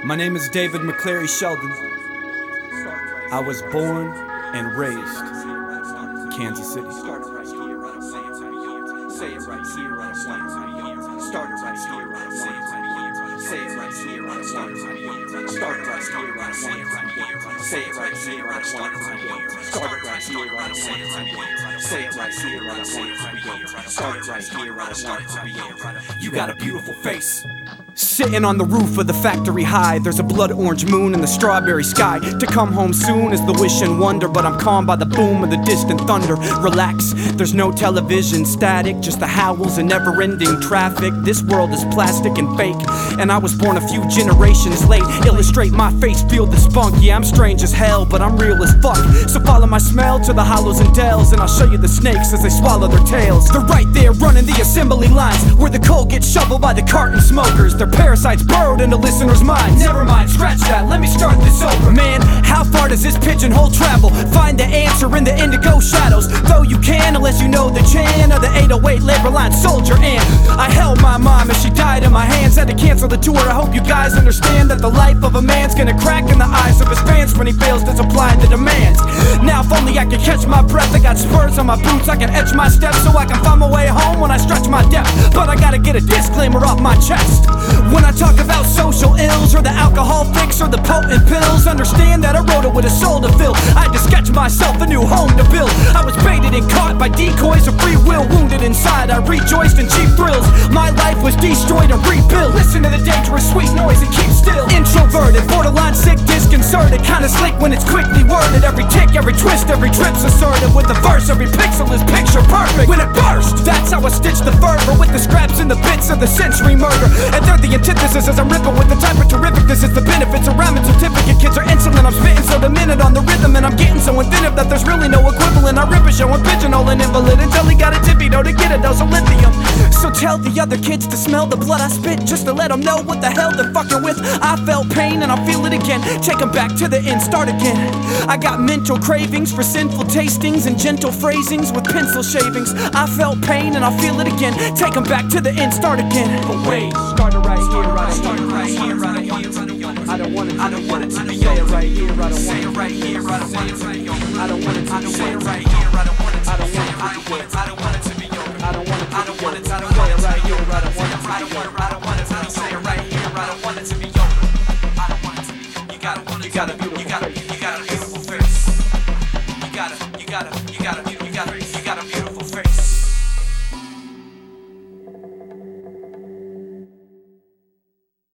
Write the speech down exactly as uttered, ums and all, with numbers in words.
My name is David McCleary Sheldon. I was born and raised Kansas City. Say it right here on one. Start it right here on one. Say it right here on one. Start it right here on one. Say it right here on one. Start it right here on one. Say it right here on one. Start it right here on one. You got a beautiful face. Sitting on the roof of the factory high, there's a blood orange moon in the strawberry sky. To come home soon is the wish and wonder, but I'm calmed by the boom of the distant thunder. Relax, there's no television static, just the howls and never-ending traffic. This world is plastic and fake, and I was born a few generations late. Illustrate my face, feel the spunk. Yeah, I'm strange as hell, but I'm real as fuck. So follow my smell to the hollows and dells, and I'll show you the snakes as they swallow their tails. They're right there running the assembly lines, where the coal gets shoveled by the carton smokers. Their parasites burrowed into listeners' minds. Never mind, scratch that, let me start this over. Man, how far does this pigeonhole travel? Find the answer in the indigo shadows, though you can unless you know the chant of the eight oh eight labor line soldier. And I held my mom as she died in my hands, had to cancel the tour. I hope you guys understand that the life of a man's gonna crack in the eyes of his fans when he fails to supply the demands. Now if only I could catch my breath, I got spurs on my boots, I can etch my steps so I can find my way home when I stretch my depth. But I gotta get a disclaimer off my chest. When I talk about social ills, or the alcohol fix, or the potent pills, understand that I wrote it with a soul to fill. I had to sketch myself a new home to build. I was baited and caught by decoys of free will. Wounded inside, I rejoiced in cheap thrills. My life was destroyed and rebuilt. Listen to the dangerous sweet noise and keep still. Introverted, borderline sick, disconcerted, kinda slick when it's quickly worded. Every tick, every twist, every trip's assertive. With the verse, every pixel is picture perfect. When it burst, that's how I stitch the fervor, with the scraps and the bits of the century murder. And they're the antithesis as I'm ripping with the type of terrificness. It's the benefits of rhyming certificate. Kids are insolent, I'm spitting so demented on the rhythm, and I'm getting so inventive that there's really no equivalent. I rip a show and pigeonhole an invalid until he got a tippy toe to get a dose of lithium. So tell the other kids to smell the blood I spit, just to let them know what the hell they're fucking with. I felt pain and I'll feel it again. Take them back to the end, start again. I got mental cravings for sinful tastings and gentle phrasings with pencil shavings. I felt pain and I'll feel it again. Take them back to the end, start again. But wait, start it right here, right here, right here, right here. I don't want it, I don't want it to be say it right here, I don't want it right here, I don't want it to be I don't want it, I don't want it right here, I don't want it, I don't want it, I don't want it, I don't want it to be I don't want it, I don't want it, I don't want it right here, I don't want it, I don't want it, I don't want it, I don't say it right here, I don't want it to be I don't want it to be you gotta, you gotta be